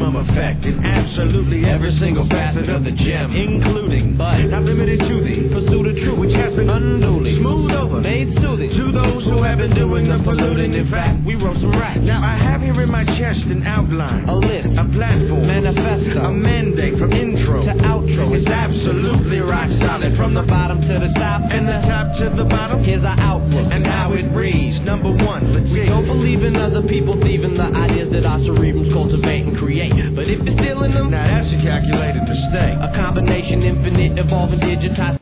maximum effect in absolutely every single facet of the gem, including, but not limited to, the pursuit of truth, which has been unduly smoothed over, made soothing to those who have been doing the polluting. In fact, we wrote some raps. Now I have here in my chest an outline, a list, a platform, manifesto, a mandate from intro to outro. It's absolutely rock solid from the bottom to the top and the top to the bottom. Here's our outlook and how it reads. Number one, legit. Don't believe in other people thieving the ideas that our cerebrums cultivate and create. But if you're stealing them, now that's a calculated mistake. A combination, infinite, evolving, digitized.